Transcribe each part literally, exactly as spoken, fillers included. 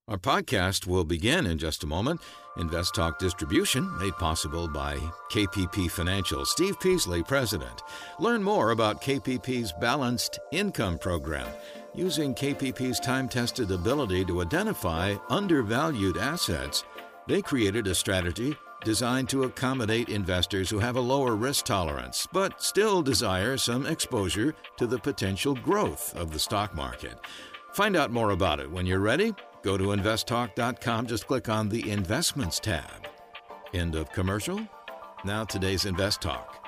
Our podcast will begin in just a moment. Invest Talk distribution made possible by K P P Financial. Steve Peasley, President. Learn more about K P P's Balanced Income Program. Using K P P's time-tested ability to identify undervalued assets, they created a strategy designed to accommodate investors who have a lower risk tolerance, but still desire some exposure to the potential growth of the stock market. Find out more about it when you're ready. Go to invest talk dot com. Just click on the Investments tab. End of commercial. Now today's Invest Talk.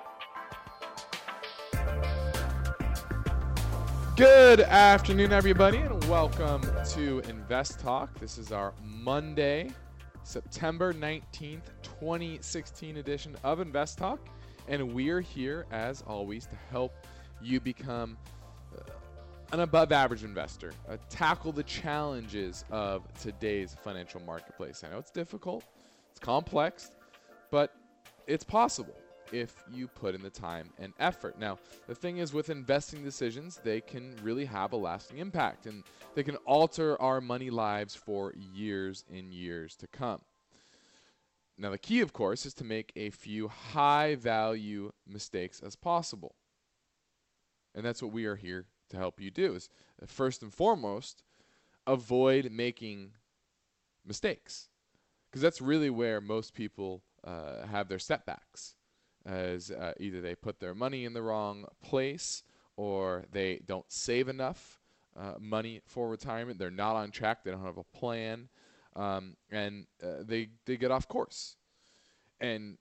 Good afternoon, everybody, and welcome to Invest Talk. This is our Monday, September nineteenth, twenty sixteen edition of Invest Talk, and we're here, as always, to help you become uh, an above-average investor, uh, tackle the challenges of today's financial marketplace. I know it's difficult, it's complex, but it's possible if you put in the time and effort. Now, the thing is, with investing decisions, they can really have a lasting impact, and they can alter our money lives for years and years to come. Now, the key, of course, is to make a few high-value mistakes as possible. And that's what we are here to help you do, is uh, first and foremost, avoid making mistakes. Because that's really where most people uh, have their setbacks. As uh, either they put their money in the wrong place, or they don't save enough uh, money for retirement. They're not on track. They don't have a plan, um, and uh, they they get off course. And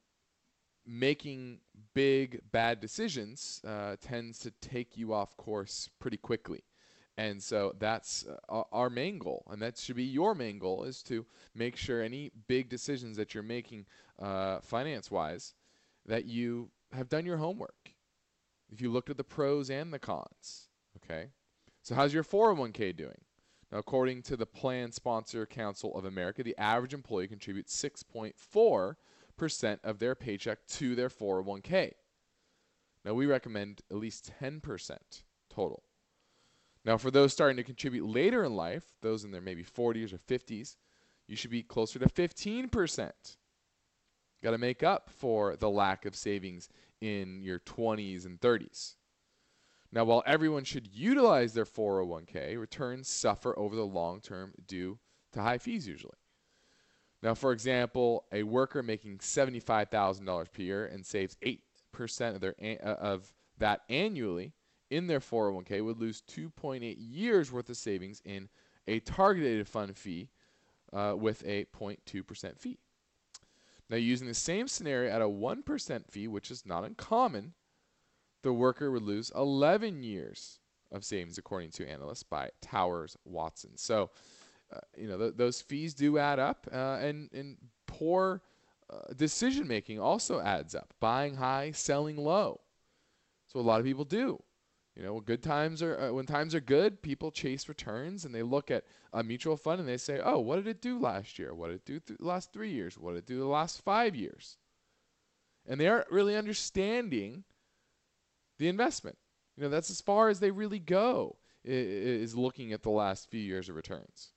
making big bad decisions uh, tends to take you off course pretty quickly. And so that's uh, our main goal, and that should be your main goal, is to make sure any big decisions that you're making uh, finance-wise, that you have done your homework. If you looked at the pros and the cons, okay? So how's your four oh one k doing? Now, according to the Plan Sponsor Council of America, the average employee contributes six point four percent of their paycheck to their four oh one k. Now, we recommend at least ten percent total. Now, for those starting to contribute later in life, those in their maybe forties or fifties, you should be closer to fifteen percent. Got to make up for the lack of savings in your twenties and thirties. Now, while everyone should utilize their four oh one k, returns suffer over the long term due to high fees usually. Now, for example, a worker making seventy-five thousand dollars per year and saves eight percent of their of that annually in their four oh one k would lose two point eight years worth of savings in a targeted fund fee uh, with a zero point two percent fee. Now, using the same scenario at a one percent fee, which is not uncommon, the worker would lose eleven years of savings, according to analysts by Towers Watson. So, uh, you know, th- those fees do add up, uh, and, and poor uh, decision-making also adds up. Buying high, selling low. That's what a lot of people do. You know, when good times are uh, when times are good, people chase returns, and they look at a mutual fund and they say, "Oh, what did it do last year? What did it do th- the last three years? What did it do the last five years?" And they aren't really understanding the investment. You know, that's as far as they really go, is looking at the last few years of returns,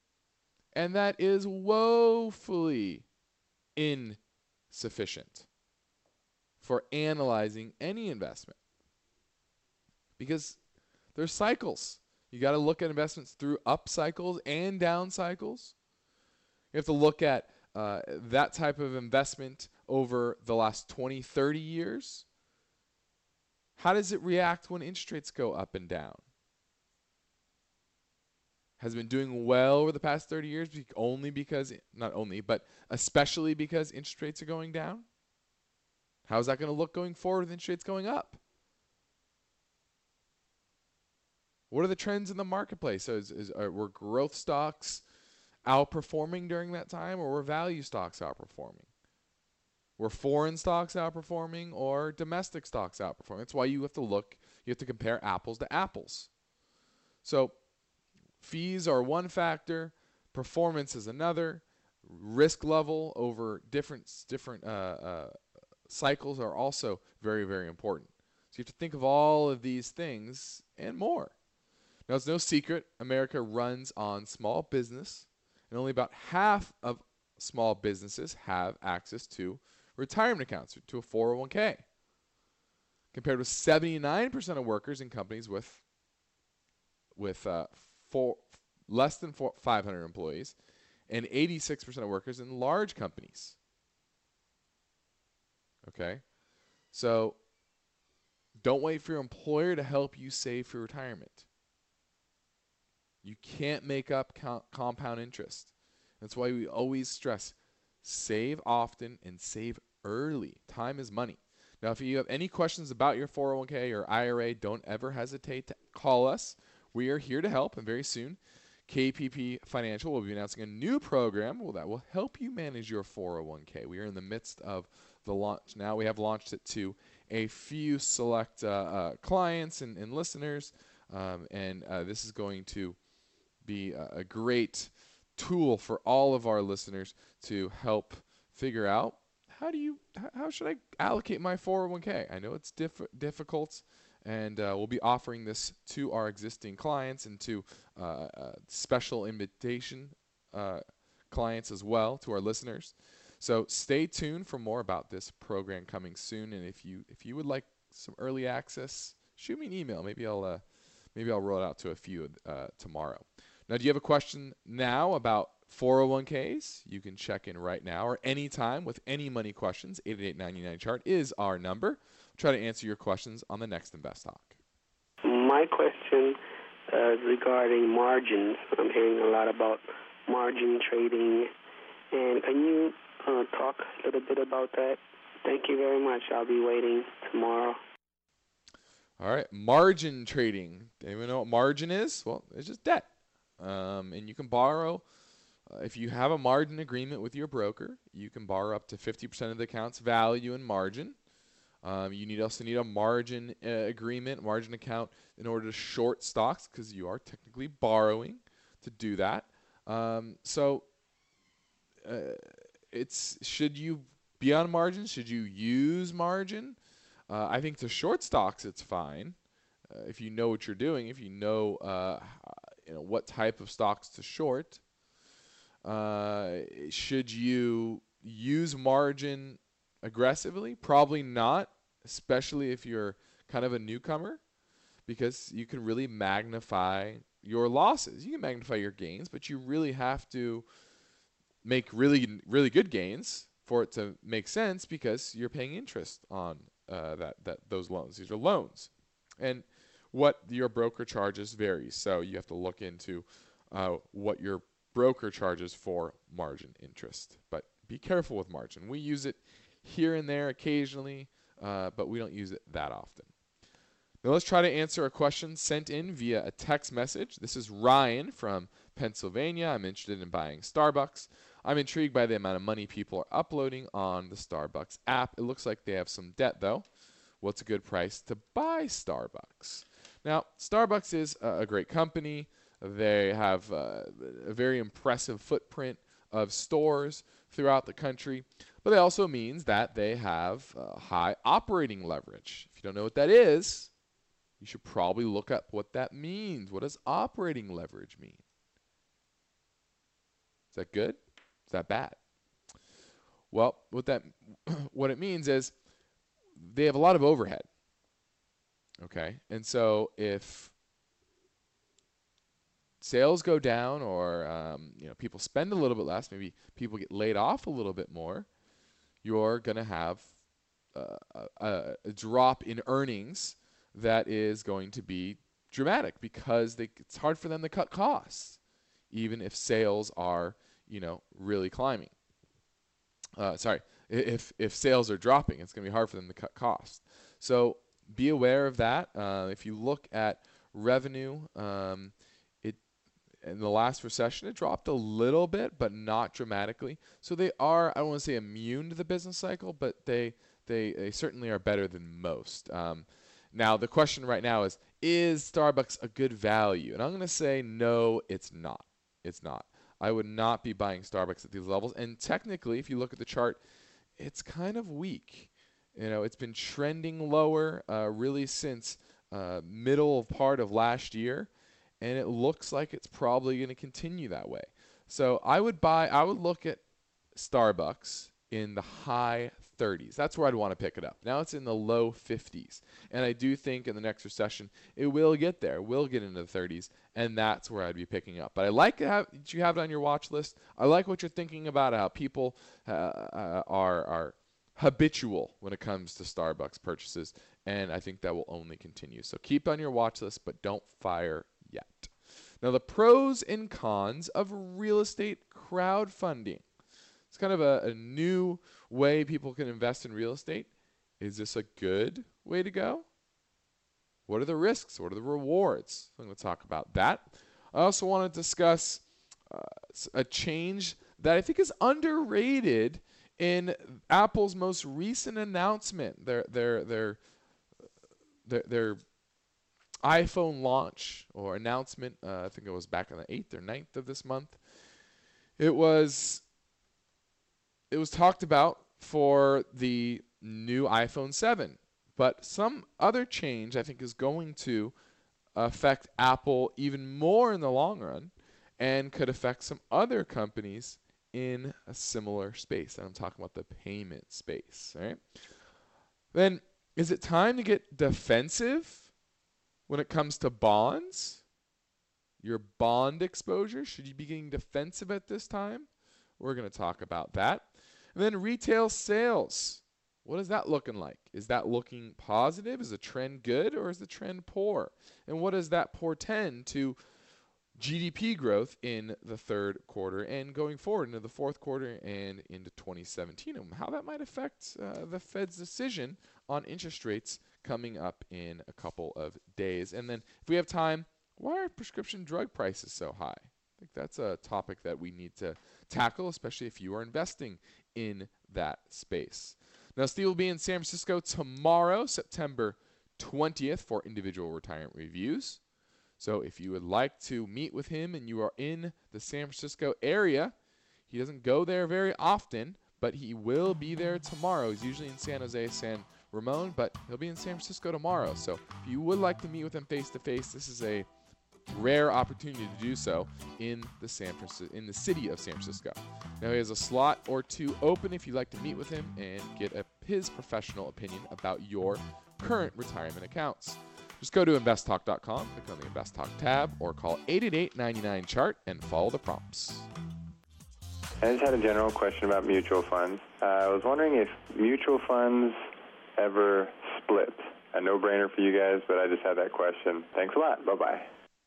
and that is woefully insufficient for analyzing any investment. Because there's cycles. You got to look at investments through up cycles and down cycles. You have to look at uh, that type of investment over the last twenty, thirty years. How does it react when interest rates go up and down? Has it been doing well over the past thirty years only because, not only, but especially because interest rates are going down? How is that going to look going forward with interest rates going up? What are the trends in the marketplace? So is, is, are, were growth stocks outperforming during that time, or were value stocks outperforming? Were foreign stocks outperforming or domestic stocks outperforming? That's why you have to look, you have to compare apples to apples. So fees are one factor, performance is another, risk level over different different uh, uh, cycles are also very, very important. So you have to think of all of these things and more. Now, it's no secret America runs on small business and only about half of small businesses have access to retirement accounts, to a four oh one k, compared with seventy-nine percent of workers in companies with with uh, four, less than four, five hundred employees, and eighty-six percent of workers in large companies. Okay? So don't wait for your employer to help you save for retirement. You can't make up co- compound interest. That's why we always stress save often and save early. Time is money. Now, if you have any questions about your four oh one k or I R A, don't ever hesitate to call us. We are here to help, and very soon, K P P Financial will be announcing a new program that will help you manage your four oh one k. We are in the midst of the launch now. We have launched it to a few select uh, uh, clients and, and listeners, um, and uh, this is going to be a, a great tool for all of our listeners to help figure out how do you how should I allocate my four oh one k. I know it's diff- difficult, and uh, we'll be offering this to our existing clients and to uh, uh, special invitation uh, clients as well, to our listeners. So stay tuned for more about this program coming soon. And if you if you would like some early access, shoot me an email. Maybe I'll uh, maybe I'll roll it out to a few uh, tomorrow. Now, do you have a question now about four oh one k's? You can check in right now or anytime with any money questions. eight eight eight, nine nine, chart is our number. We'll try to answer your questions on the next Invest Talk. My question uh, is regarding margins. I'm hearing a lot about margin trading. And can you uh, talk a little bit about that? Thank you very much. I'll be waiting tomorrow. All right. Margin trading. Anyone know what margin is? Well, it's just debt. Um, and you can borrow, uh, if you have a margin agreement with your broker, you can borrow up to fifty percent of the account's value in margin. Um, you need also need a margin uh, agreement, margin account in order to short stocks, because you are technically borrowing to do that. Um, so uh, it's should you be on margin? Should you use margin? Uh, I think to short stocks, it's fine uh, if you know what you're doing. If you know, uh, you know what type of stocks to short. Uh, should you use margin aggressively? Probably not, especially if you're kind of a newcomer, because you can really magnify your losses. You can magnify your gains, but you really have to make really, really good gains for it to make sense, because you're paying interest on uh, that, that those loans. These are loans. And what your broker charges varies. So you have to look into uh, what your broker charges for margin interest. But be careful with margin. We use it here and there occasionally, uh, but we don't use it that often. Now let's try to answer a question sent in via a text message. This is Ryan from Pennsylvania. I'm interested in buying Starbucks. I'm intrigued by the amount of money people are uploading on the Starbucks app. It looks like they have some debt, though. What's a good price to buy Starbucks? Now, Starbucks is a great company. They have uh, a very impressive footprint of stores throughout the country, but it also means that they have uh, high operating leverage. If you don't know what that is, you should probably look up what that means. What does operating leverage mean? Is that good? Is that bad? Well, what that what it means is they have a lot of overhead. Okay, and so if sales go down, or um, you know, people spend a little bit less, maybe people get laid off a little bit more, you're going to have uh, a, a drop in earnings that is going to be dramatic, because they, it's hard for them to cut costs, even if sales are, you know, really climbing. Uh, sorry, if if sales are dropping, it's going to be hard for them to cut costs. So be aware of that. Uh, if you look at revenue, um, it in the last recession, it dropped a little bit, but not dramatically. So they are, I don't want to say immune to the business cycle, but they they, they certainly are better than most. Um, now, the question right now is, is Starbucks a good value? And I'm going to say, no, it's not. It's not. I would not be buying Starbucks at these levels. And technically, if you look at the chart, it's kind of weak. You know, it's been trending lower uh, really since uh, middle part of last year, and it looks like it's probably going to continue that way. So I would buy, I would look at Starbucks in the high thirties. That's where I'd want to pick it up. Now it's in the low fifties. And I do think in the next recession, it will get there. We'll get into the thirties, and that's where I'd be picking up. But I like that you have it on your watch list. I like what you're thinking about, how people uh, uh, are, are habitual when it comes to Starbucks purchases, and I think that will only continue. So keep on your watch list, but don't fire yet. Now, the pros and cons of real estate crowdfunding. It's kind of a, a new way people can invest in real estate. Is this a good way to go? What are the risks? What are the rewards? I'm going to talk about that. I also want to discuss uh, a change that I think is underrated in Apple's most recent announcement. Their their their their, their iPhone launch or announcement, uh, I think it was back on the eighth or ninth of this month. It was it was talked about for the new iPhone seven, but some other change I think is going to affect Apple even more in the long run and could affect some other companies in a similar space. And I'm talking about the payment space, right? Then is it time to get defensive when it comes to bonds? Your bond exposure, should you be getting defensive at this time? We're going to talk about that. And then retail sales. What is that looking like? Is that looking positive? Is the trend good or is the trend poor? And what does that portend to G D P growth in the third quarter and going forward into the fourth quarter and into twenty seventeen? And how that might affect uh, the Fed's decision on interest rates coming up in a couple of days. And then if we have time, why are prescription drug prices so high? I think that's a topic that we need to tackle, especially if you are investing in that space. Now, Steve will be in San Francisco tomorrow, September twentieth, for individual retirement reviews. So if you would like to meet with him and you are in the San Francisco area, he doesn't go there very often, but he will be there tomorrow. He's usually in San Jose, San Ramon, but he'll be in San Francisco tomorrow. So if you would like to meet with him face-to-face, this is a rare opportunity to do so in the San Francisco, in the city of San Francisco. Now he has a slot or two open if you'd like to meet with him and get a, his professional opinion about your current retirement accounts. Just go to invest talk dot com, click on the Invest Talk tab, or call eight eight eight, nine nine, C H A R T and follow the prompts. I just had a general question about mutual funds. Uh, I was wondering if mutual funds ever split. A no-brainer for you guys, but I just had that question. Thanks a lot. Bye-bye.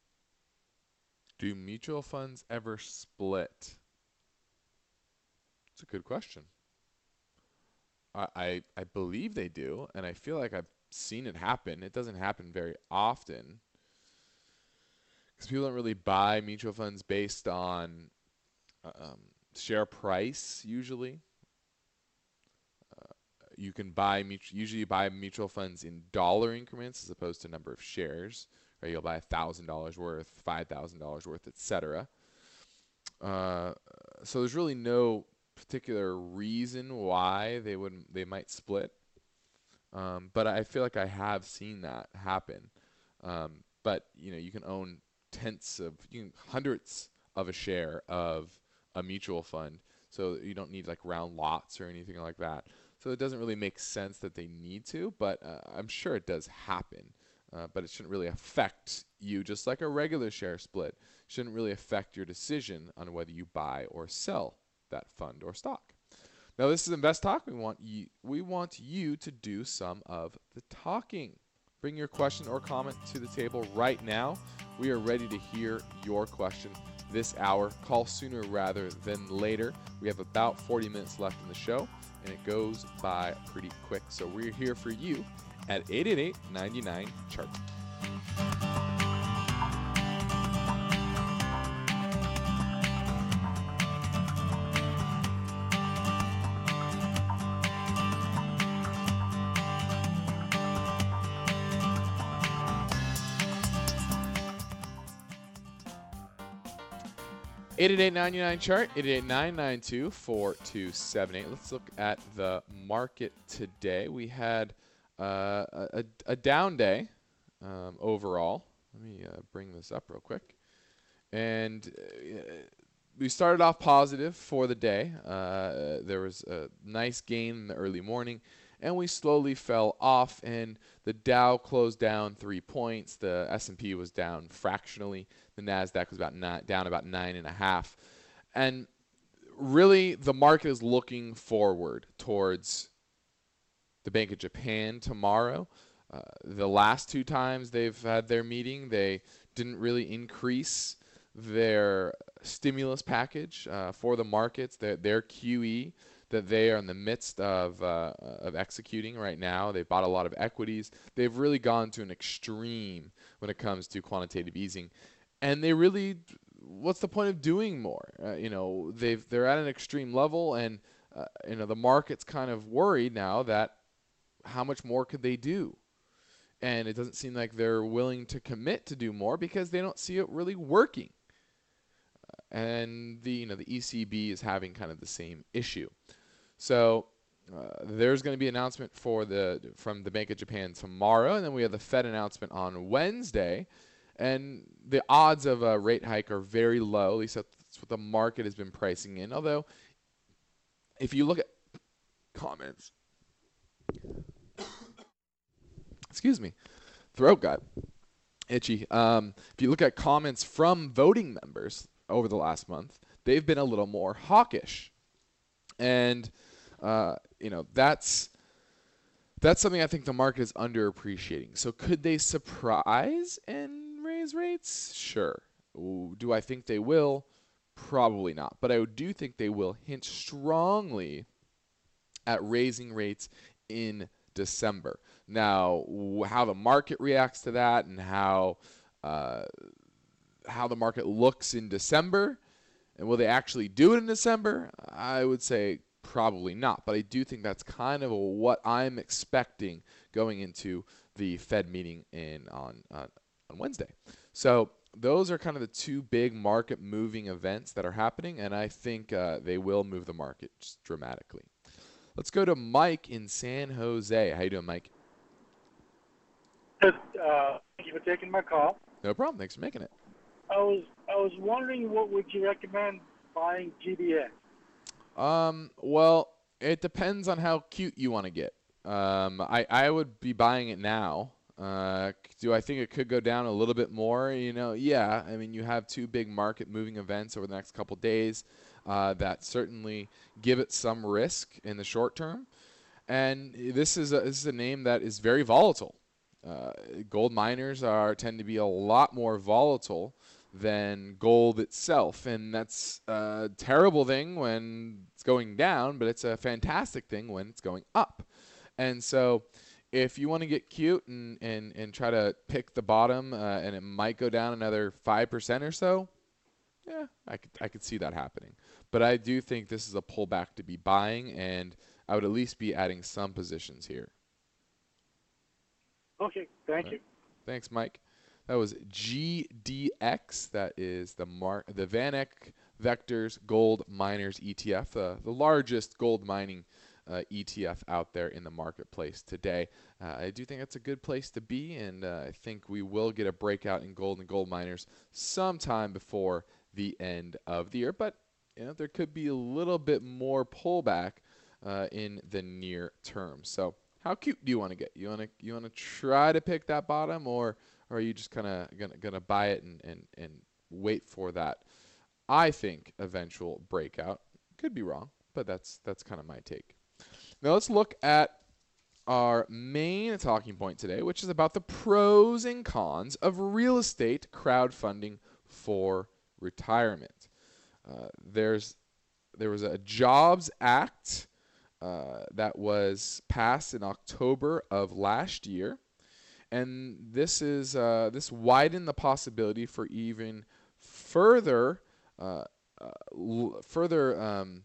Do mutual funds ever split? It's a good question. I, I I believe they do, and I feel like I've seen it happen. It doesn't happen very often because people don't really buy mutual funds based on um, share price usually. Uh, you can buy mutual, usually you buy mutual funds in dollar increments as opposed to number of shares. Right? You'll buy one thousand dollars worth, five thousand dollars worth, et cetera. Uh, so there's really no particular reason why they wouldn't they might split. Um, but I feel like I have seen that happen. Um, but you know, you can own tenths of, you can, hundredths of a share of a mutual fund, so you don't need like round lots or anything like that. So it doesn't really make sense that they need to, but uh, I'm sure it does happen. Uh, but it shouldn't really affect you, just like a regular share split. Shouldn't really affect your decision on whether you buy or sell that fund or stock. Now, this is Invest Talk. We want you, we want you to do some of the talking. Bring your question or comment to the table right now. We are ready to hear your question this hour. Call sooner rather than later. We have about forty minutes left in the show, and it goes by pretty quick. So we're here for you at eight eight eight, nine nine, C H A R T. eight eight eight, nine nine, C H A R T, eight eight eight, nine nine two, four two seven eight. Let's look at the market today. We had uh, a, a down day um, overall. Let me uh, bring this up real quick. And uh, we started off positive for the day. Uh, there was a nice gain in the early morning, and we slowly fell off, and the Dow closed down three points. The S and P was down fractionally. The NASDAQ was about nine, down about nine and a half. And really, the market is looking forward towards the Bank of Japan tomorrow. Uh, the last two times they've had their meeting, they didn't really increase their stimulus package uh, for the markets, their, their Q E that they are in the midst of uh, of executing right now. They've bought a lot of equities. They've really gone to an extreme when it comes to quantitative easing, and they really, what's the point of doing more? Uh, you know, they've they're at an extreme level, and uh, you know the market's kind of worried now that how much more could they do? And it doesn't seem like they're willing to commit to do more because they don't see it really working. And the you know the E C B is having kind of the same issue. So uh, there's going to be an announcement for the from the Bank of Japan tomorrow, and then we have the Fed announcement on Wednesday. And the odds of a rate hike are very low. At least that's what the market has been pricing in. Although, if you look at comments, excuse me, throat got itchy. Um, if you look at comments from voting members over the last month, they've been a little more hawkish. And, uh, you know, that's that's something I think the market is underappreciating. So could they surprise and raise rates? Sure. Ooh, do I think they will? Probably not. But I do think they will hint strongly at raising rates in December. Now, how the market reacts to that and how uh, how the market looks in December, and will they actually do it in December? I would say probably not. But I do think that's kind of what I'm expecting going into the Fed meeting in on uh, on Wednesday. So those are kind of the two big market moving events that are happening, and I think uh, they will move the market just dramatically. Let's go to Mike in San Jose. How you doing, Mike? Uh, thank you for taking my call. No problem. Thanks for making it. I was I was wondering, what would you recommend buying G D X? Um, well, it depends on how cute you want to get. Um, I, I would be buying it now. Uh, do I think it could go down a little bit more? You know, yeah. I mean, you have two big market moving events over the next couple days uh, that certainly give it some risk in the short term. And this is a, this is a name that is very volatile. Uh, gold miners are tend to be a lot more volatile than gold itself, and that's a terrible thing when it's going down, but it's a fantastic thing when it's going up. And so if you want to get cute and, and, and try to pick the bottom, uh, and it might go down another five percent or so, yeah, I could, I could see that happening. But I do think this is a pullback to be buying, and I would at least be adding some positions here. Okay, thank Right. you. Thanks, Mike. That was G D X. That is the Mar- the VanEck Vectors Gold Miners E T F, uh, the largest gold mining uh, E T F out there in the marketplace today. Uh, I do think it's a good place to be, and uh, I think we will get a breakout in gold and gold miners sometime before the end of the year. But you know, there could be a little bit more pullback uh, in the near term. So, how cute do you want to get? You want to you want to try to pick that bottom, or, or are you just kind of gonna gonna buy it and, and, and wait for that? I think eventual breakout. Could be wrong, but that's that's kind of my take. Now let's look at our main talking point today, which is about the pros and cons of real estate crowdfunding for retirement. Uh, there's there was a Jobs Act uh, that was passed in October of last year, and this is uh, this widened the possibility for even further uh, uh, l- further um,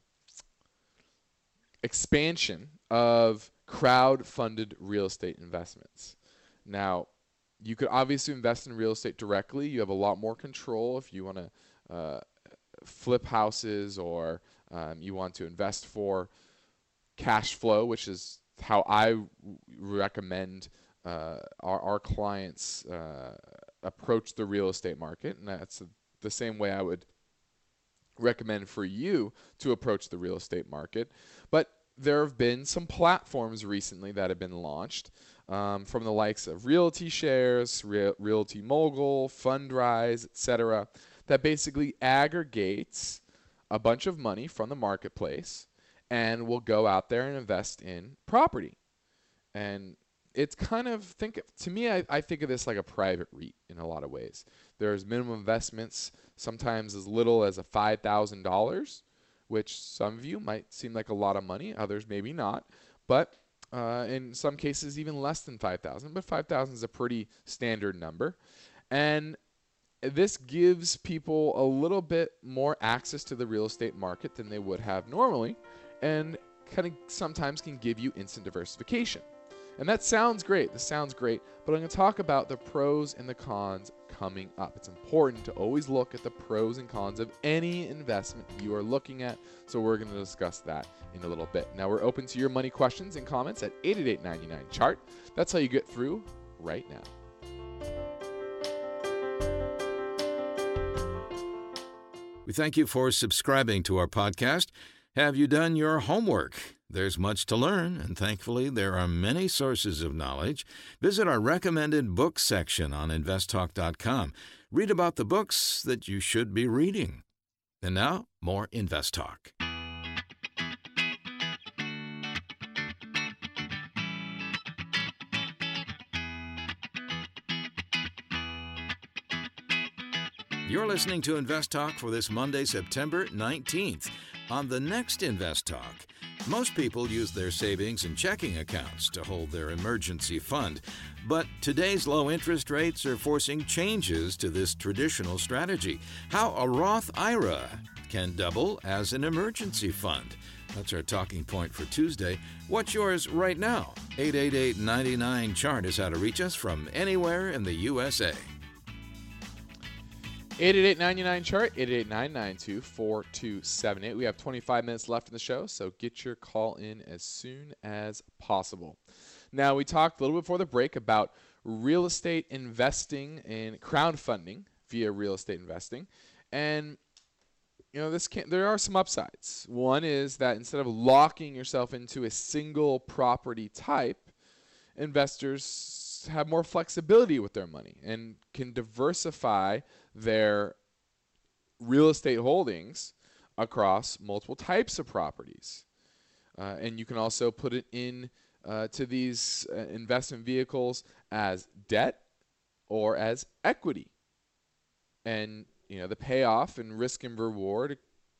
expansion of crowd-funded real estate investments. Now, you could obviously invest in real estate directly. You have a lot more control if you want to uh, flip houses, or um, you want to invest for cash flow, which is how I w- recommend uh, our, our clients uh, approach the real estate market. And that's the same way I would recommend for you to approach the real estate market. But there have been some platforms recently that have been launched um, from the likes of Realty Shares, Re- Realty Mogul, Fundrise, et cetera, that basically aggregates a bunch of money from the marketplace and will go out there and invest in property. And it's kind of, think to me, I, I think of this like a private REIT in a lot of ways. There's minimum investments, sometimes as little as a five thousand dollars, which some of you might seem like a lot of money, others maybe not. But uh, in some cases, even less than five thousand dollars. But five thousand dollars is a pretty standard number. And this gives people a little bit more access to the real estate market than they would have normally, and kind of sometimes can give you instant diversification. And that sounds great. This sounds great, but I'm going to talk about the pros and the cons coming up. It's important to always look at the pros and cons of any investment you are looking at, so we're going to discuss that in a little bit. Now, we're open to your money questions and comments at eight eight eight, nine nine, C H A R T. That's how you get through right now. We thank you for subscribing to our podcast. Have you done your homework? There's much to learn, and thankfully there are many sources of knowledge. Visit our recommended books section on invest talk dot com. Read about the books that you should be reading. And now, more Invest Talk. You're listening to Invest Talk for this Monday, September nineteenth. On the next Invest Talk, most people use their savings and checking accounts to hold their emergency fund. But today's low interest rates are forcing changes to this traditional strategy. How a Roth I R A can double as an emergency fund. That's our talking point for Tuesday. What's yours right now? eight eight eight, nine nine, C H A R T is how to reach us from anywhere in the U S A. eight eight eight, nine nine, C H A R T, eight eight eight, nine nine two, four two seven eight. We have twenty-five minutes left in the show, so get your call in as soon as possible. Now, we talked a little bit before the break about real estate investing and crowdfunding via real estate investing. And, you know, this can, there are some upsides. One is that instead of locking yourself into a single property type, investors have more flexibility with their money and can diversify their real estate holdings across multiple types of properties. Uh, and you can also put it in uh, to these uh, investment vehicles as debt or as equity. And, you know, the payoff and risk and reward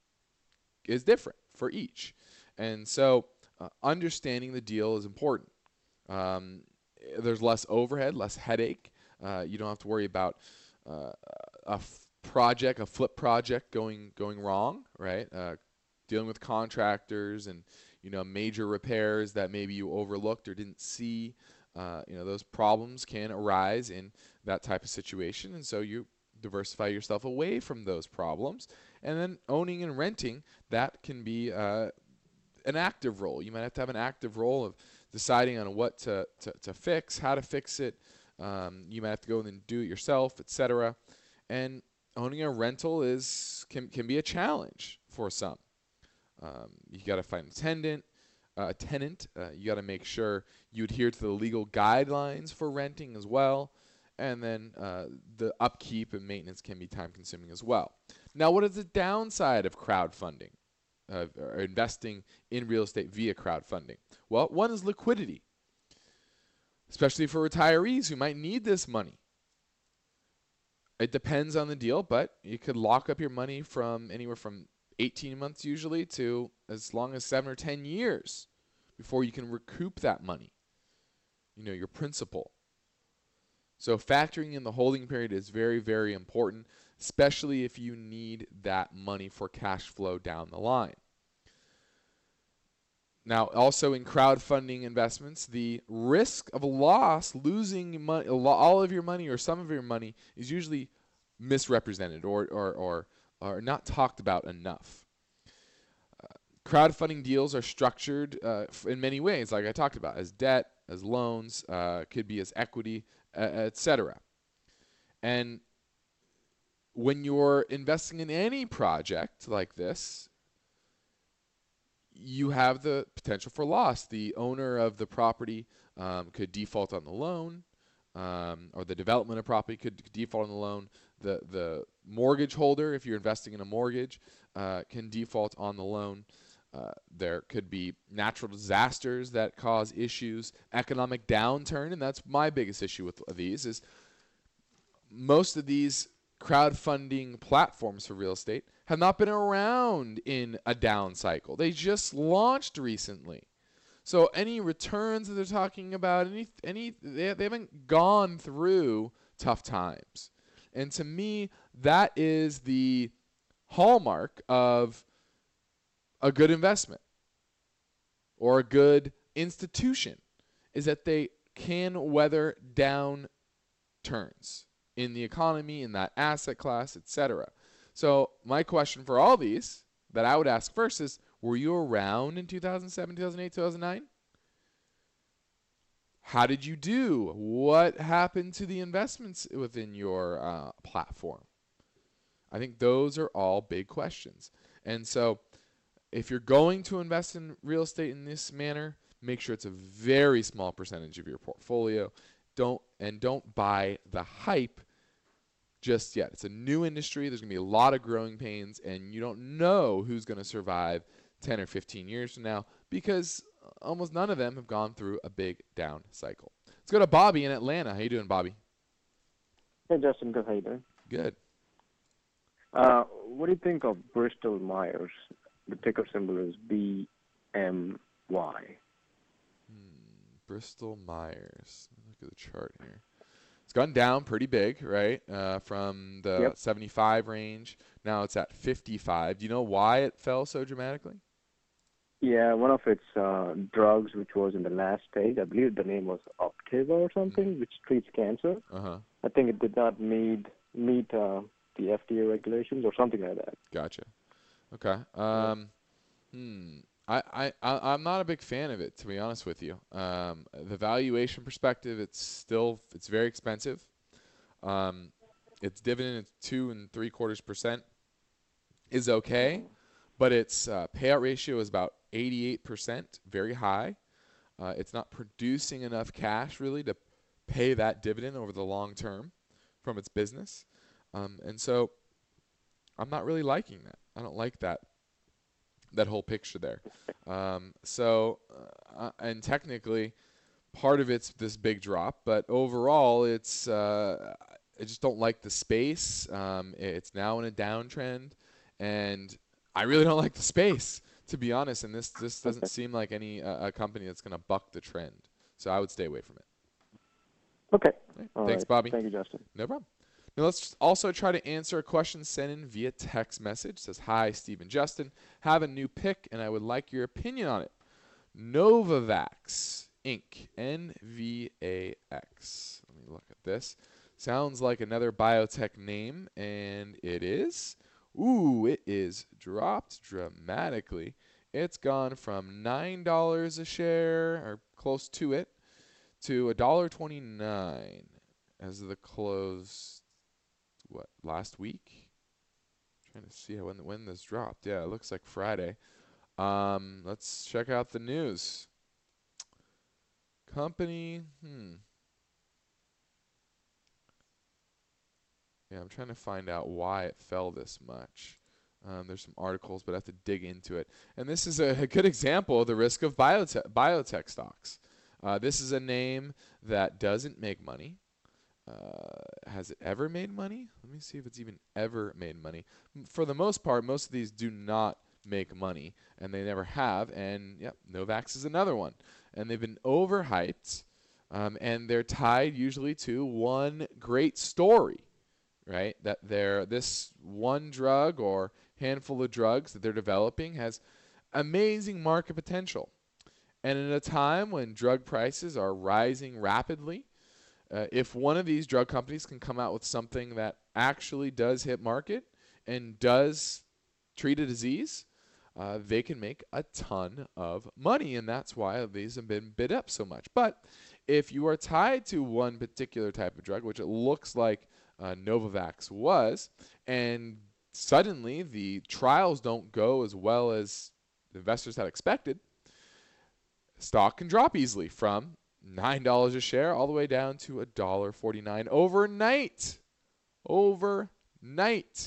is different for each. And so uh, understanding the deal is important. Um, there's less overhead, less headache. Uh, you don't have to worry about uh, a f- project, a flip project going going wrong, right? Uh, dealing with contractors and, you know, major repairs that maybe you overlooked or didn't see. Uh, you know, those problems can arise in that type of situation, and so you diversify yourself away from those problems. And then owning and renting, that can be uh, an active role. You might have to have an active role of deciding on what to, to, to fix, how to fix it. Um, you might have to go and do it yourself, et cetera. And owning a rental is can can be a challenge for some. Um, you got to find a tenant. Uh, a tenant. Uh, you got to make sure you adhere to the legal guidelines for renting as well. And then uh, the upkeep and maintenance can be time-consuming as well. Now, what is the downside of crowdfunding, uh, or investing in real estate via crowdfunding? Well, one is liquidity, especially for retirees who might need this money. It depends on the deal, but you could lock up your money from anywhere from eighteen months usually to as long as seven or ten years before you can recoup that money, you know, your principal. So factoring in the holding period is very, very important, especially if you need that money for cash flow down the line. Now, also in crowdfunding investments, the risk of a loss, losing money, all of your money or some of your money, is usually misrepresented or or or, or not talked about enough. Uh, crowdfunding deals are structured uh, in many ways, like I talked about, as debt, as loans, uh, could be as equity, uh, et cetera. And when you're investing in any project like this, you have the potential for loss. The owner of the property um, could default on the loan, um, or the development of property could default on the loan. The the mortgage holder, if you're investing in a mortgage, uh, can default on the loan. Uh, there could be natural disasters that cause issues, economic downturn, and that's my biggest issue with these is most of these crowdfunding platforms for real estate have not been around in a down cycle. They just launched recently. So any returns that they're talking about, any any they, they haven't gone through tough times. And to me, that is the hallmark of a good investment or a good institution, is that they can weather downturns in the economy, in that asset class, et cetera. So my question for all these that I would ask first is, were you around in two thousand seven, two thousand eight, two thousand nine? How did you do? What happened to the investments within your uh, platform? I think those are all big questions. And so if you're going to invest in real estate in this manner, make sure it's a very small percentage of your portfolio. Don't and don't buy the hype just yet. It's a new industry. There's going to be a lot of growing pains, and you don't know who's going to survive ten or fifteen years from now because almost none of them have gone through a big down cycle. Let's go to Bobby in Atlanta. How you doing, Bobby? Hey, Justin. Good. How you doing? Good. Uh, what do you think of Bristol Myers? The ticker symbol is B M Y. Hmm, Bristol Myers. Look at the chart here. It's gone down pretty big, right, uh, from the Yep. seventy-five range. Now it's at fifty-five. Do you know why it fell so dramatically? Yeah, one of its uh, drugs, which was in the last stage, I believe the name was Optiva or something, Mm-hmm. which treats cancer. Uh-huh. I think it did not meet meet uh, the F D A regulations or something like that. Gotcha. Okay. Um, hmm. I, I, I, I'm not a big fan of it, to be honest with you. Um, the valuation perspective, it's still, it's very expensive. Um, its dividend at two and three quarters percent is okay, but its uh, payout ratio is about eighty-eight percent, very high. Uh, it's not producing enough cash really to pay that dividend over the long term from its business. Um, and so I'm not really liking that. I don't like that that whole picture there. Um, so, uh, and technically, part of it's this big drop, but overall, it's uh, I just don't like the space. Um, it's now in a downtrend, and I really don't like the space, to be honest. And this this doesn't seem like any uh, a company that's going to buck the trend. So I would stay away from it. Okay. Right. All Thanks, right. Bobby. Thank you, Justin. No problem. Now let's also try to answer a question sent in via text message. It says, hi, Steve and Justin. Have a new pick, and I would like your opinion on it. Novavax, Incorporated. N V A X. Let me look at this. Sounds like another biotech name, and it is. Ooh, it is dropped dramatically. It's gone from nine dollars a share, or close to it, to one dollar and twenty-nine cents as of the close. What, last week? Trying to see when when this dropped. Yeah, it looks like Friday. Um, let's check out the news. Company, hmm. Yeah, I'm trying to find out why it fell this much. Um, there's some articles, but I have to dig into it. And this is a, a good example of the risk of biotech, biotech stocks. Uh, this is a name that doesn't make money. Uh, has it ever made money? Let me see if it's even ever made money. For the most part, most of these do not make money, and they never have. And yep, Novavax is another one. And they've been overhyped, um, and they're tied usually to one great story, right? That they're this one drug or handful of drugs that they're developing has amazing market potential. And in a time when drug prices are rising rapidly, Uh, if one of these drug companies can come out with something that actually does hit market and does treat a disease, uh, they can make a ton of money, and that's why these have been bid up so much. But if you are tied to one particular type of drug, which it looks like uh, Novavax was, and suddenly the trials don't go as well as investors had expected, stock can drop easily from nine dollars a share all the way down to one dollar forty-nine overnight. Overnight.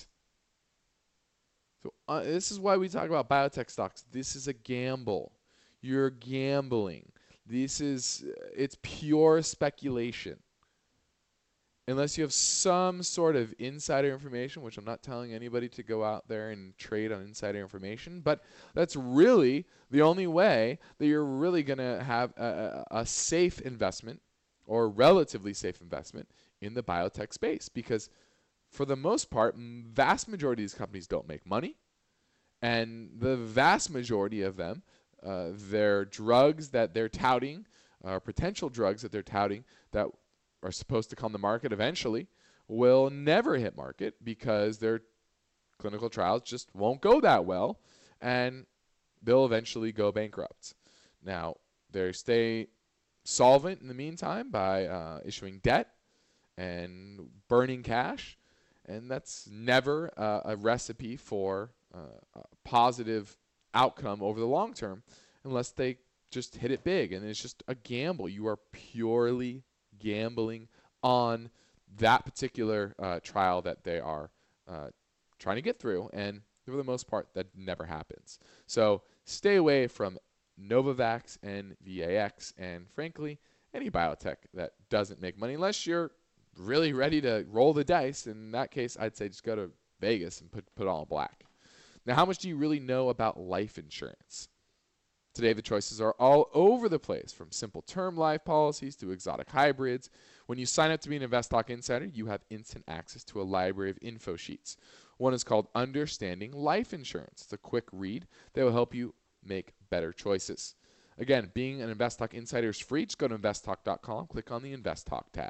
So uh, this is why we talk about biotech stocks. This is a gamble. You're gambling. This is, it's pure speculation. Unless you have some sort of insider information, which I'm not telling anybody to go out there and trade on insider information, but that's really the only way that you're really going to have a, a, a safe investment or relatively safe investment in the biotech space. Because for the most part, vast majority of these companies don't make money. And the vast majority of them, uh, their drugs that they're touting, uh, potential drugs that they're touting that are supposed to come to market eventually, will never hit market because their clinical trials just won't go that well, and they'll eventually go bankrupt. Now, they stay solvent in the meantime by uh, issuing debt and burning cash, and that's never uh, a recipe for uh, a positive outcome over the long term unless they just hit it big, and it's just a gamble. You are purely gambling on that particular uh, trial that they are uh, trying to get through, and for the most part, that never happens. So stay away from Novavax and V A X, and frankly, any biotech that doesn't make money, unless you're really ready to roll the dice. In that case, I'd say just go to Vegas and put, put it all in black. Now, how much do you really know about life insurance? Today, the choices are all over the place, from simple term life policies to exotic hybrids. When you sign up to be an InvestTalk Insider, you have instant access to a library of info sheets. One is called Understanding Life Insurance. It's a quick read that will help you make better choices. Again, being an InvestTalk Insider is free. Just go to invest talk dot com, click on the InvestTalk tab.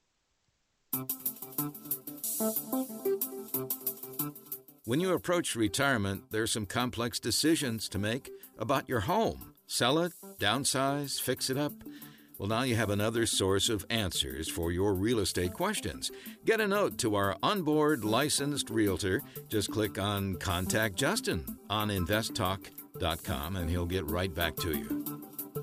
When you approach retirement, there's some complex decisions to make about your home. Sell it, downsize, fix it up. Well, now you have another source of answers for your real estate questions. Get a note to our onboard licensed realtor. Just click on Contact Justin on invest talk dot com and he'll get right back to you.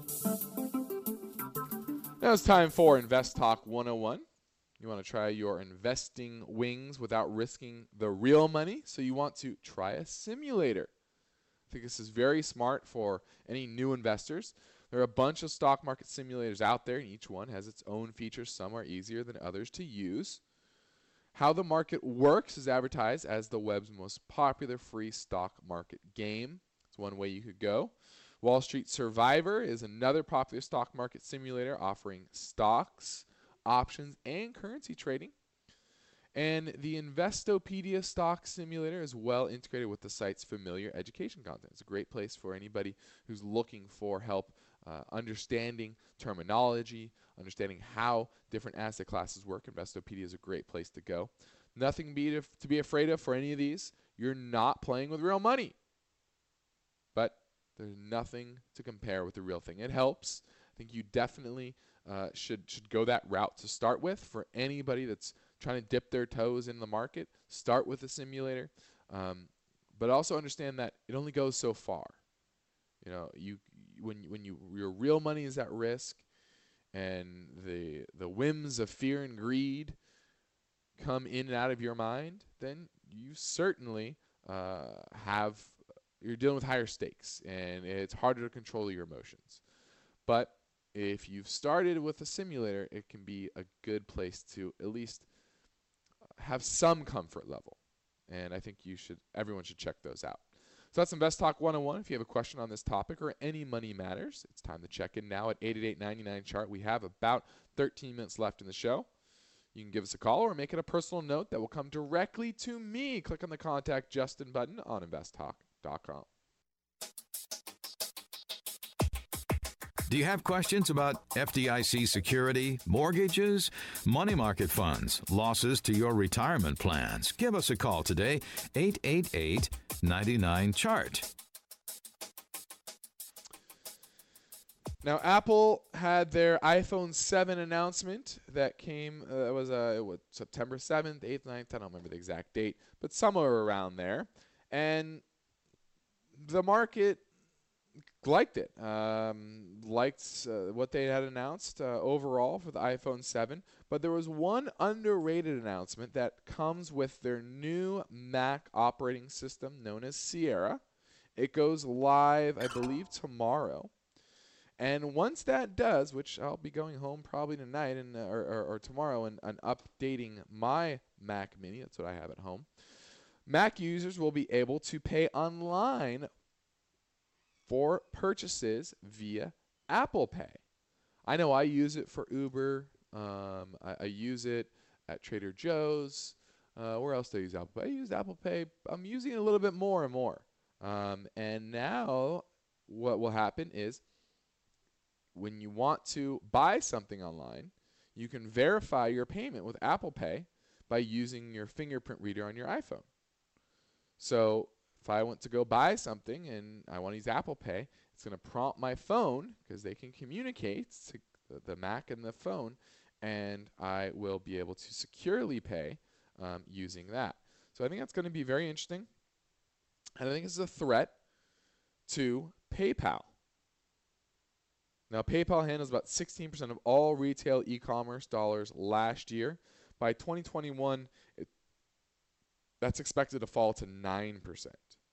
Now it's time for Invest Talk one oh one. You want to try your investing wings without risking the real money, so you want to try a simulator. I think this is very smart for any new investors. There are a bunch of stock market simulators out there, and each one has its own features. Some are easier than others to use. How the Market Works is advertised as the web's most popular free stock market game. It's one way you could go. Wall Street Survivor is another popular stock market simulator offering stocks, options, and currency trading. And the Investopedia Stock Simulator is well integrated with the site's familiar education content. It's a great place for anybody who's looking for help uh, understanding terminology, understanding how different asset classes work. Investopedia is a great place to go. Nothing be to, to be afraid of for any of these. You're not playing with real money. But there's nothing to compare with the real thing. It helps. I think you definitely uh, should should go that route to start with. For anybody that's trying to dip their toes in the market, start with a simulator. Um, but also understand that it only goes so far. You know, you when when you your real money is at risk, and the the whims of fear and greed come in and out of your mind, then you certainly uh, have you're dealing with higher stakes, and it's harder to control your emotions. But if you've started with a simulator, it can be a good place to at least have some comfort level. And I think you should, everyone should check those out. So that's Invest Talk one oh one. If you have a question on this topic or any money matters, it's time to check in now at eight eight eight, nine nine, chart. We have about thirteen minutes left in the show. You can give us a call or make it a personal note that will come directly to me. Click on the Contact Justin button on invest talk dot com. Do you have questions about F D I C security, mortgages, money market funds, losses to your retirement plans? Give us a call today, eight eight eight, nine nine, chart. Now, Apple had their iPhone seven announcement that came, uh, it was uh, it was September seventh, eighth, ninth, I don't remember the exact date, but somewhere around there. And the market liked it, um, liked uh, what they had announced uh, overall for the iPhone seven. But there was one underrated announcement that comes with their new Mac operating system known as Sierra. It goes live, I believe, tomorrow. And once that does, which I'll be going home probably tonight and uh, or, or, or tomorrow and, and updating my Mac Mini, that's what I have at home, Mac users will be able to pay online for purchases via Apple Pay. I know I use it for Uber. Um, I, I use it at Trader Joe's. Uh, where else do I use Apple Pay? I use Apple Pay. I'm using it a little bit more and more. Um, and now what will happen is when you want to buy something online, you can verify your payment with Apple Pay by using your fingerprint reader on your iPhone. So if I want to go buy something and I want to use Apple Pay, it's going to prompt my phone because they can communicate to the Mac and the phone, and I will be able to securely pay um, using that. So I think that's going to be very interesting. And I think it's a threat to PayPal. Now, PayPal handles about sixteen percent of all retail e-commerce dollars last year. By twenty twenty-one, it, that's expected to fall to nine percent.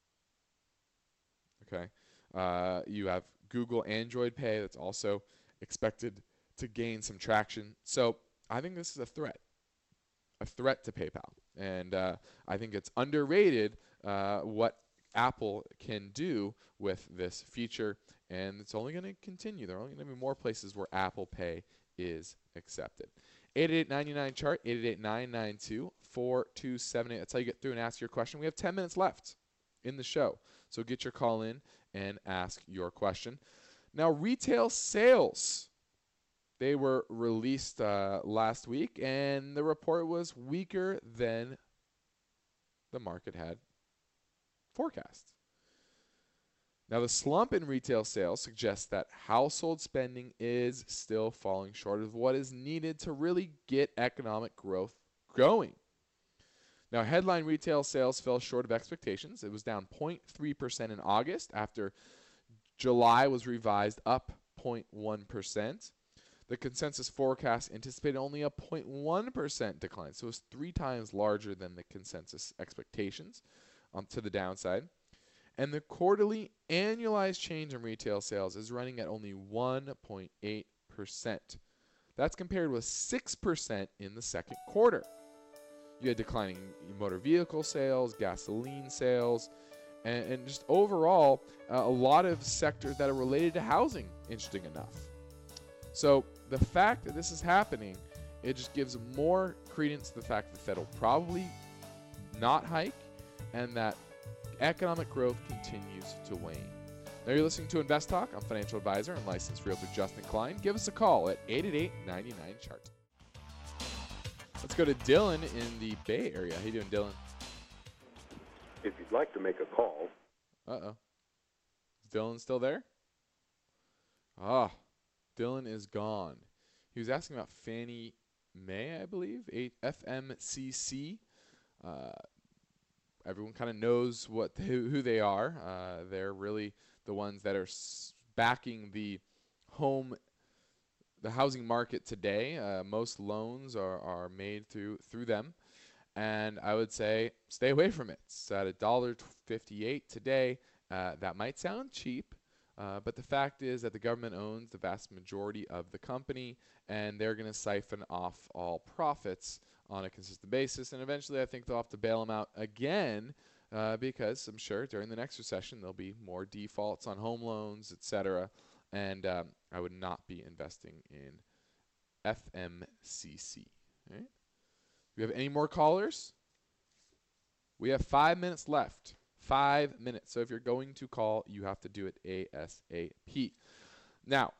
Okay. Uh, you have Google Android Pay that's also expected to gain some traction. So I think this is a threat, a threat to PayPal. And uh, I think it's underrated uh, what Apple can do with this feature, and it's only going to continue. There are only going to be more places where Apple Pay is accepted. eight eight eight, nine nine, chart, eight eight eight, nine nine two, four two seven eight. That's how you get through and ask your question. We have ten minutes left in the show, so get your call in and ask your question. Now, retail sales, they were released uh, last week, and the report was weaker than the market had forecast. Now, the slump in retail sales suggests that household spending is still falling short of what is needed to really get economic growth going. Now, headline retail sales fell short of expectations. It was down zero point three percent in August after July was revised up zero point one percent. The consensus forecast anticipated only a zero point one percent decline, so it was three times larger than the consensus expectations um, to the downside. And the quarterly annualized change in retail sales is running at only one point eight percent. That's compared with six percent in the second quarter. You had declining motor vehicle sales, gasoline sales, and, and just overall, uh, a lot of sectors that are related to housing, interesting enough. So the fact that this is happening, it just gives more credence to the fact that the Fed will probably not hike and that economic growth continues to wane. Now you're listening to Invest Talk. I'm financial advisor and licensed realtor Justin Klein. Give us a call at eight eight eight, nine nine, chart. Let's go to Dylan in the Bay Area. How you doing, Dylan? If you'd like to make a call. Uh-oh. Is Dylan still there? Ah, Dylan is gone. He was asking about Fannie Mae, I believe, F M C C. Uh, everyone kind of knows what they, who they are. Uh, they're really the ones that are s- backing the home, the housing market today. Uh, most loans are, are made through through them, and I would say stay away from it. It's at one dollar fifty-eight today. Uh, that might sound cheap, uh, but the fact is that the government owns the vast majority of the company, and they're going to siphon off all profits on a consistent basis, and eventually I think they'll have to bail them out again uh, because I'm sure during the next recession there'll be more defaults on home loans, et cetera, and um, I would not be investing in F M C C. All right? Do we have any more callers? We have five minutes left. Five minutes. So if you're going to call, you have to do it ASAP. Now,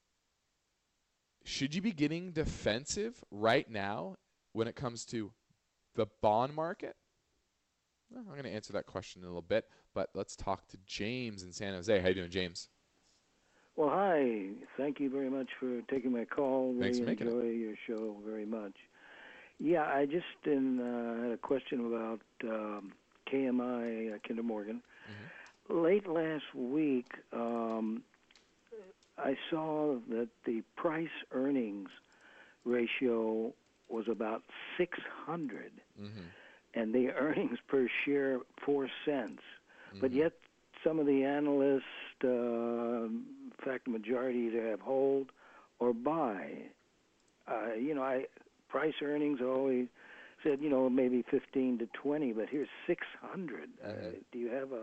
should you be getting defensive right now when it comes to the bond market? Well, I'm going to answer that question in a little bit, but let's talk to James in San Jose. How you doing, James? Well, hi. Thank you very much for taking my call. Thanks Really for making enjoy your show very much. Yeah, I just in, uh, had a question about um, K M I, uh, Kinder Morgan. Mm-hmm. Late last week, um, I saw that the price-earnings ratio was about six hundred, mm-hmm. and the earnings per share four cents. Mm-hmm. But yet, some of the analysts, uh, in fact, the majority either have hold or buy. Uh, you know, I price earnings always said, you know, maybe fifteen to twenty, but here's six hundred. Mm-hmm. Uh, do you have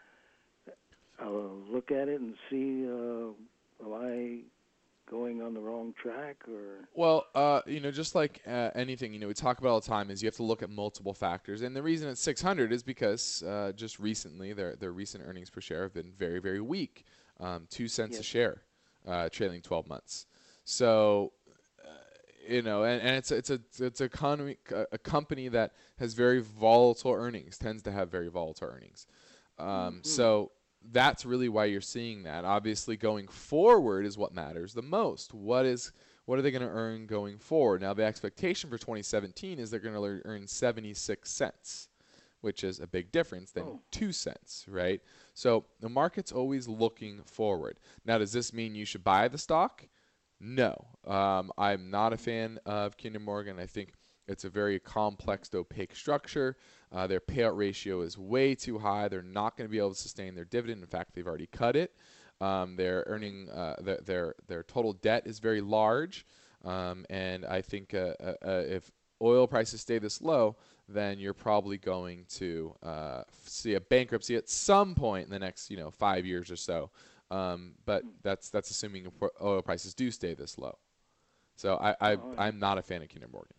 a, a look at it and see, uh, am I going on the wrong track? Or Well, uh, you know, just like uh, anything, you know, we talk about all the time is you have to look at multiple factors. And the reason it's six hundred is because uh, just recently their their recent earnings per share have been very, very weak, um, two cents yes. a share, uh, trailing twelve months. So, uh, you know, and, and it's it's a it's a economy a company that has very volatile earnings, tends to have very volatile earnings. Um, mm-hmm. So. That's really why you're seeing that. Obviously, going forward is what matters the most. What is what are they going to earn going forward? Now, the expectation for twenty seventeen is they're going to earn seventy-six cents, which is a big difference than oh. two cents, right? So the market's always looking forward. Now, does this mean you should buy the stock? No. Um, I'm not a fan of Kinder Morgan. I think it's a very complex, opaque structure. Uh, their payout ratio is way too high. They're not going to be able to sustain their dividend. In fact, they've already cut it. Um, they're earning uh, their, their their total debt is very large, um, and I think uh, uh, uh, if oil prices stay this low, then you're probably going to uh, see a bankruptcy at some point in the next you know five years or so. Um, but that's that's assuming oil prices do stay this low. So I, I I'm not a fan of Kinder Morgan.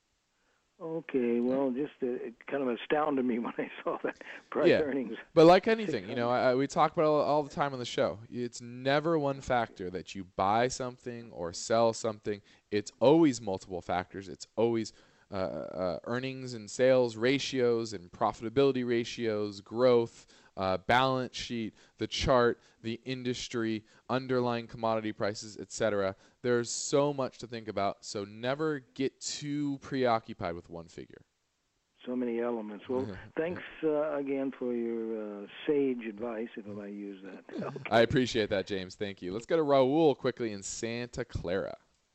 Okay, well, just uh, it kind of astounded me when I saw that price yeah. earnings. But like anything, you know, I, we talk about it all, all the time on the show. It's never one factor that you buy something or sell something. It's always multiple factors. It's always uh, uh, earnings and sales ratios and profitability ratios, growth, uh, balance sheet, the chart, the industry, underlying commodity prices, et cetera. There's so much to think about, so never get too preoccupied with one figure. So many elements. Well, thanks uh, again for your uh, sage advice, if I might use that. Okay. I appreciate that, James. Thank you. Let's go to Raul quickly in Santa Clara.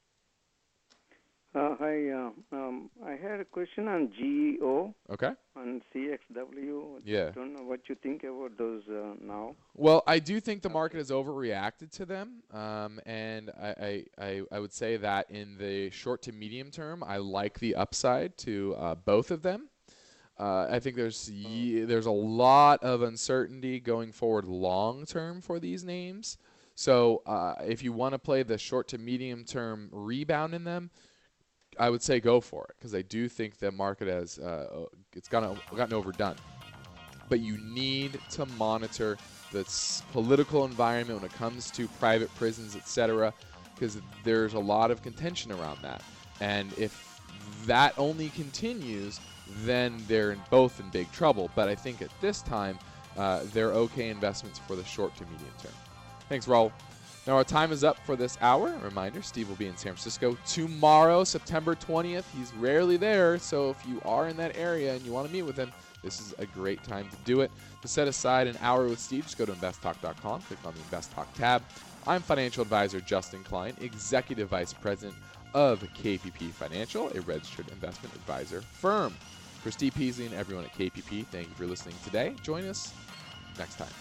Uh, hi. Uh, um, I had a question on G E O. Okay. On C X W. Yeah. I don't know what you think about those uh, now. Well, I do think the market has overreacted to them, um, and I, I, I would say that in the short to medium term, I like the upside to uh, both of them. Uh, I think there's ye- there's a lot of uncertainty going forward long term for these names. So uh, if you want to play the short to medium term rebound in them, I would say go for it, because I do think the market has uh, it's gotten, gotten overdone. But you need to monitor the political environment when it comes to private prisons, et cetera, because there's a lot of contention around that. And if that only continues, then they're in both in big trouble. But I think at this time, uh, they're okay investments for the short to medium term. Thanks, Raul. Now, our time is up for this hour. A reminder, Steve will be in San Francisco tomorrow, September twentieth. He's rarely there, so if you are in that area and you want to meet with him, this is a great time to do it. To set aside an hour with Steve, just go to invest talk dot com, click on the Invest Talk tab. I'm financial advisor Justin Klein, Executive Vice President of K P P Financial, a registered investment advisor firm. For Steve Peasley and everyone at K P P, thank you for listening today. Join us next time.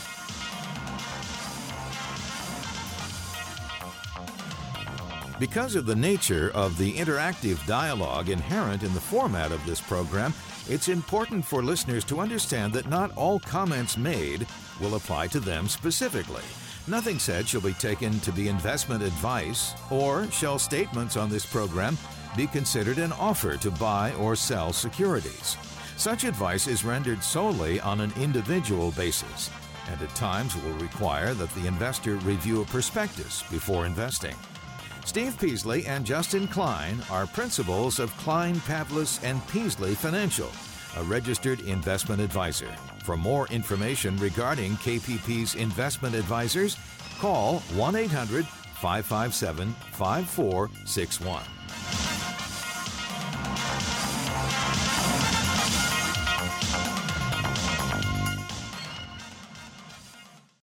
Because of the nature of the interactive dialogue inherent in the format of this program, it's important for listeners to understand that not all comments made will apply to them specifically. Nothing said shall be taken to be investment advice, or shall statements on this program be considered an offer to buy or sell securities. Such advice is rendered solely on an individual basis, and at times will require that the investor review a prospectus before investing. Steve Peasley and Justin Klein are principals of Klein, Pavlis and Peasley Financial. a registered investment advisor. For more information regarding K P P's investment advisors, call one eight hundred five five seven five four six one.